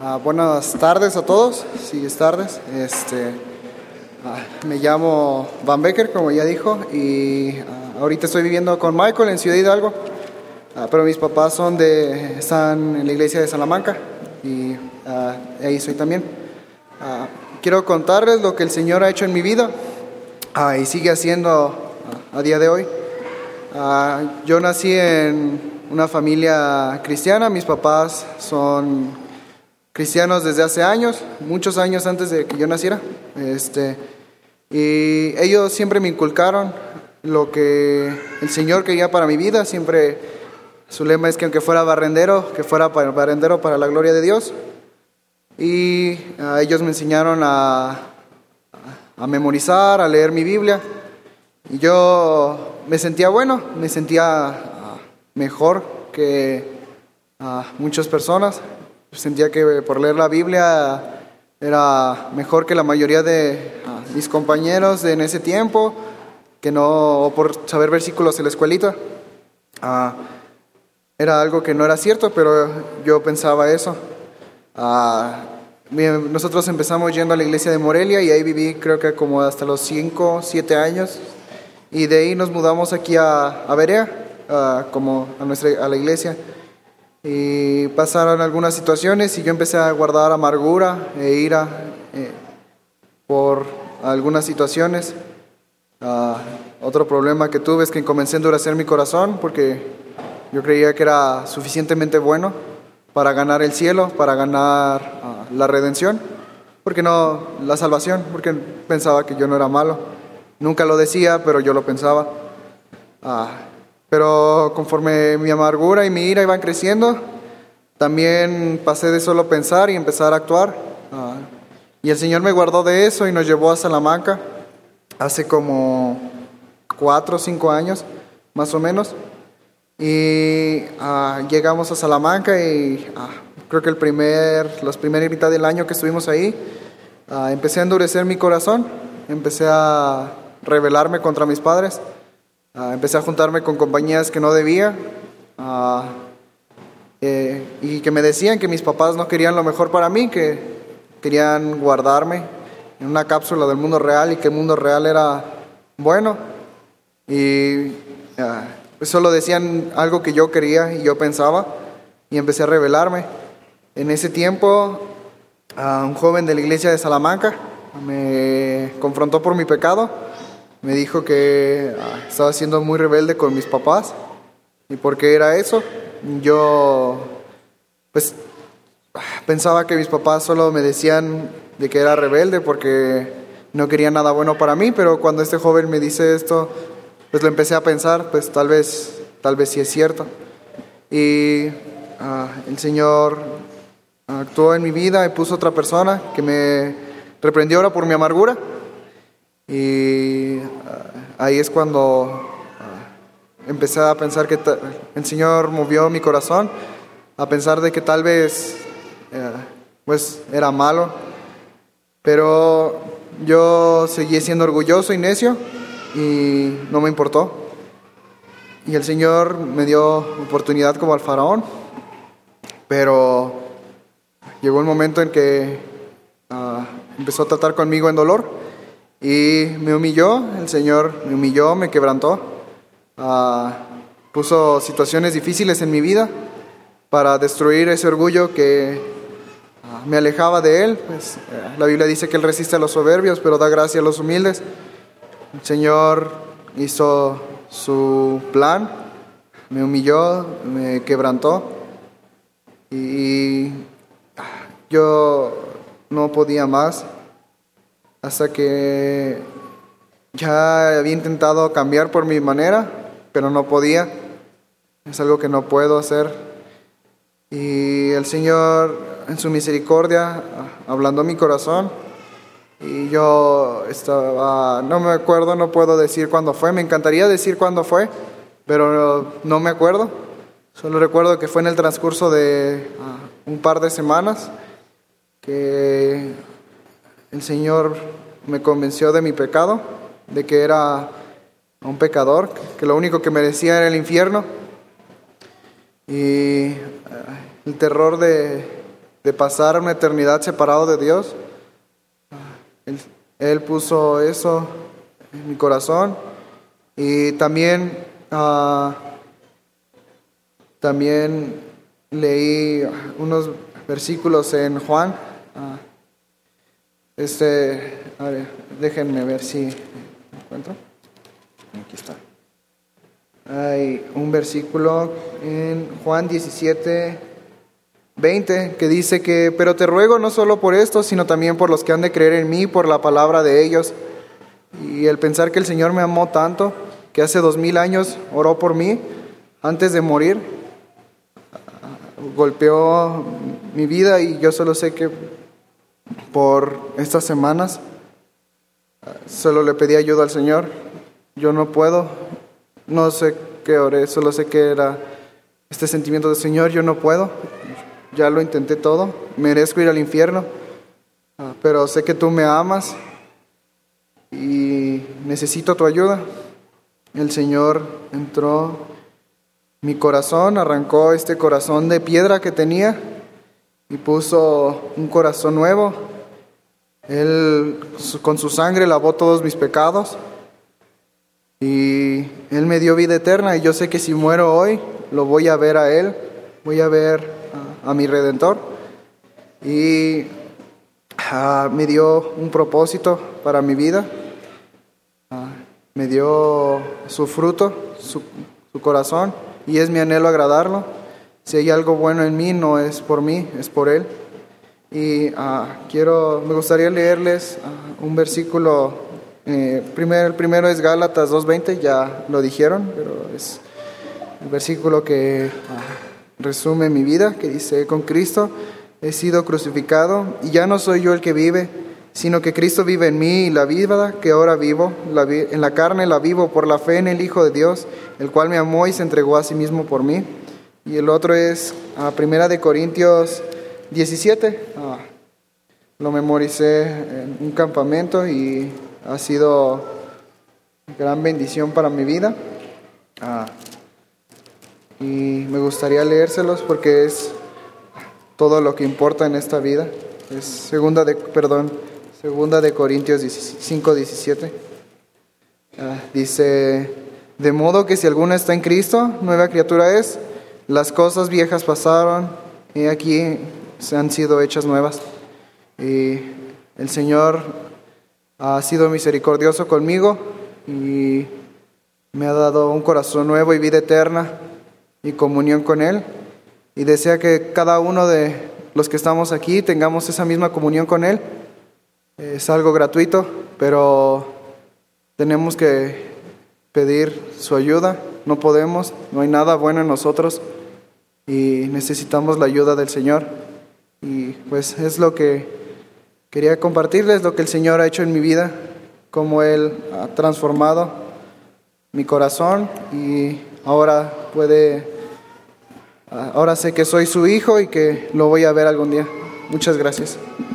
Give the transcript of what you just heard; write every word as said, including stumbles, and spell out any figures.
Ah, buenas tardes a todos, sí es tardes. Este, ah, me llamo Van Becker, como ya dijo, y ah, ahorita estoy viviendo con Michael en Ciudad Hidalgo, ah, pero mis papás son de, están en la iglesia de Salamanca y ah, ahí soy también. Ah, quiero contarles lo que el Señor ha hecho en mi vida ah, y sigue haciendo ah, a día de hoy. Ah, yo nací en una familia cristiana, mis papás son cristianos desde hace años, muchos años antes de que yo naciera, este, y ellos siempre me inculcaron lo que el Señor quería para mi vida. Siempre su lema es que aunque fuera barrendero, que fuera para, barrendero para la gloria de Dios, y uh, ellos me enseñaron a, a memorizar, a leer mi Biblia, y yo me sentía bueno, me sentía uh, mejor que uh, muchas personas. Sentía que por leer la Biblia era mejor que la mayoría de uh, mis compañeros de en ese tiempo, que no, o por saber versículos en la escuelita. Uh, era algo que no era cierto, pero yo pensaba eso. Uh, nosotros empezamos yendo a la iglesia de Morelia y ahí viví creo que como hasta los cinco, siete años. Y de ahí nos mudamos aquí a, a Berea, uh, como a, nuestra, a la iglesia. Y pasaron algunas situaciones y yo empecé a guardar amargura e ira eh, por algunas situaciones. Uh, otro problema que tuve es que comencé a endurecer mi corazón porque yo creía que era suficientemente bueno para ganar el cielo, para ganar uh, la redención, porque no la salvación, porque pensaba que yo no era malo. Nunca lo decía, pero yo lo pensaba. Uh, Pero conforme mi amargura y mi ira iban creciendo, también pasé de solo pensar y empezar a actuar. Uh, y el Señor me guardó de eso y nos llevó a Salamanca hace como cuatro o cinco años, más o menos. Y uh, llegamos a Salamanca y uh, creo que el primer, las primeras mitad del año que estuvimos ahí, uh, empecé a endurecer mi corazón, empecé a rebelarme contra mis padres. Uh, empecé a juntarme con compañías que no debía uh, eh, y que me decían que mis papás no querían lo mejor para mí, que querían guardarme en una cápsula del mundo real y que el mundo real era bueno. Y uh, pues solo decían algo que yo quería y yo pensaba, y empecé a rebelarme. En ese tiempo, uh, un joven de la iglesia de Salamanca me confrontó por mi pecado. Me dijo que ah, estaba siendo muy rebelde con mis papás. ¿Y por qué era eso? Yo pues pensaba que mis papás solo me decían de que era rebelde porque no querían nada bueno para mí, pero cuando este joven me dice esto, pues lo empecé a pensar, pues tal vez, tal vez sí es cierto. Y ah, el Señor actuó en mi vida y puso otra persona que me reprendió ahora por mi amargura. Y uh, ahí es cuando uh, empecé a pensar que ta- el Señor movió mi corazón a pensar de que tal vez uh, pues era malo, pero yo seguí siendo orgulloso y necio y no me importó. Y el Señor me dio oportunidad como al faraón, pero llegó el momento en que uh, empezó a tratar conmigo en dolor. Y me humilló, el Señor me humilló, me quebrantó, uh, puso situaciones difíciles en mi vida para destruir ese orgullo que uh, me alejaba de Él. Pues, uh, la Biblia dice que Él resiste a los soberbios, pero da gracia a los humildes. El Señor hizo su plan, me humilló, me quebrantó y uh, yo no podía más. Hasta que ya había intentado cambiar por mi manera, pero no podía. Es algo que no puedo hacer. Y el Señor, en su misericordia, ablandó mi corazón. Y yo estaba, no me acuerdo, no puedo decir cuándo fue. Me encantaría decir cuándo fue, pero no me acuerdo. Solo recuerdo que fue en el transcurso de uh, un par de semanas que el Señor me convenció de mi pecado, de que era un pecador, que lo único que merecía era el infierno. Y uh, el terror de, de pasar una eternidad separado de Dios. Él, él puso eso en mi corazón. Y también, uh, también leí unos versículos en Juan. Uh, este, a ver, déjenme ver si encuentro. Aquí está. Hay un versículo en Juan diecisiete, veinte que dice que, pero te ruego no solo por esto, sino también por los que han de creer en mí, por la palabra de ellos. Y el pensar que el Señor me amó tanto, que hace dos mil años oró por mí antes de morir, golpeó mi vida, y yo solo sé que por estas semanas solo le pedí ayuda al Señor. Yo no puedo, no sé qué oré, solo sé que era este sentimiento de Señor, yo no puedo, ya lo intenté todo, merezco ir al infierno, pero sé que tú me amas y necesito tu ayuda. El Señor entró en mi corazón, arrancó este corazón de piedra que tenía y puso un corazón nuevo. Él con su sangre lavó todos mis pecados y Él me dio vida eterna, y yo sé que si muero hoy lo voy a ver a Él, voy a ver a, a mi Redentor, y uh, me dio un propósito para mi vida. Me dio su fruto, su, su corazón, y es mi anhelo agradarlo. Si hay algo bueno en mí, no es por mí, es por Él. Y uh, quiero, me gustaría leerles uh, un versículo. Eh, primer, el primero es Gálatas dos veinte, ya lo dijeron, pero es el versículo que uh, resume mi vida, que dice: con Cristo he sido crucificado, y ya no soy yo el que vive, sino que Cristo vive en mí, y la vida que ahora vivo, la vi- en la carne la vivo por la fe en el Hijo de Dios, el cual me amó y se entregó a sí mismo por mí. Y el otro es a Primera de Corintios diecisiete. Ah, lo memoricé en un campamento y ha sido gran bendición para mi vida. Ah, y me gustaría leérselos porque es todo lo que importa en esta vida. Es segunda de, perdón, Segunda de Corintios cinco diecisiete. Uh, dice: de modo que si alguno está en Cristo, nueva criatura es. Las cosas viejas pasaron, y aquí se han sido hechas nuevas. Y el Señor ha sido misericordioso conmigo y me ha dado un corazón nuevo y vida eterna y comunión con Él. Y desea que cada uno de los que estamos aquí tengamos esa misma comunión con Él. Es algo gratuito, pero tenemos que pedir su ayuda. No podemos, no hay nada bueno en nosotros y necesitamos la ayuda del Señor. Y pues es lo que quería compartirles, lo que el Señor ha hecho en mi vida, cómo Él ha transformado mi corazón, y ahora puede, ahora sé que soy su hijo y que lo voy a ver algún día. Muchas gracias.